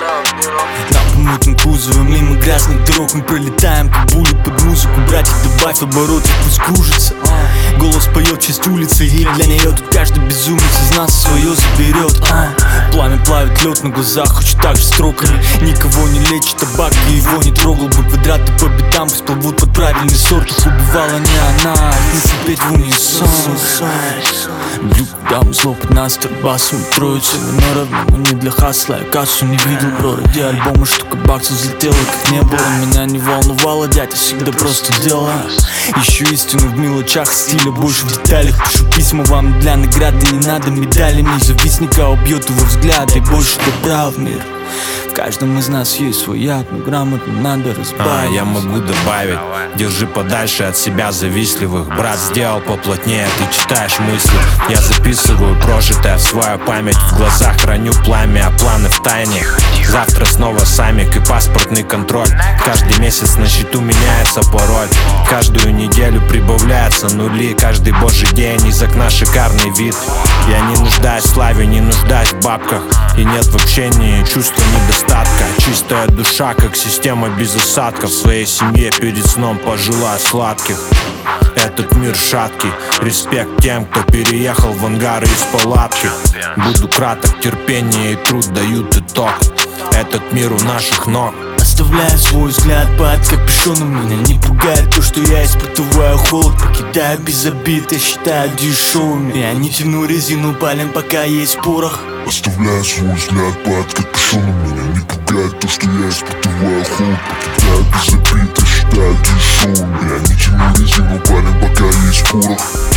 На помытом кузове мимо грязных дорог мы пролетаем, как були под музыку. Братик, добавь обороты, пусть кружится. Голос поет в честь улицы, и для нее тут каждый безумец из нас свое заберет. Пламя плавит лед на глазах, хочет так же строками. Никого не лечит табак, и его не трогал бы. Квадраты по битам пусть плывут под правильный сорт. Их убивала не она, их петь в унисон. Глюк, дам, зло под нас, торбасом троица миноров, но не для хасла. Я кассу не видел, бро, ради альбома штука баксов взлетела, как не было. Меня не волновало, дядя, всегда просто дело. Ищу истину в мелочах стиля, больше в деталях. Пишу письма вам для награды, не надо медалями. Завистника убьет его взгляд, и больше добра в мир. В каждом из нас есть свой яд, но грамотно надо разбавить. Я могу добавить: держи подальше от себя завистливых. Брат сделал поплотнее, ты читаешь мысли. Я записываю прожитое в свою память. В глазах храню пламя, а планы в тайне. Завтра снова самик и паспортный контроль. Каждый месяц на счету меняется пароль. Каждую неделю прибавляются нули. Каждый божий день из окна шикарный вид. Я не нуждаюсь в славе, не нуждаюсь в бабках. И нет в общении чувства недостатка. Чистая душа, как система без осадков. В своей семье перед сном пожелаю сладких. Этот мир шаткий, респект тем, кто переехал в ангары из палатки. Буду краток, терпение и труд дают итог. Этот мир у наших ног. Оставляю свой взгляд под капюшоном. Меня не пугает то, что я испытываю холод. Покидаю без обид, я считаю дешевыми. Я не тяну резину, палим, пока есть порох. Оставляю свой взгляд под капюшоном. Меня не пугает то, что я испытываю холод. Покидаю без обид, я считаю дешевыми. Я не тяну резину, палим, пока есть порох.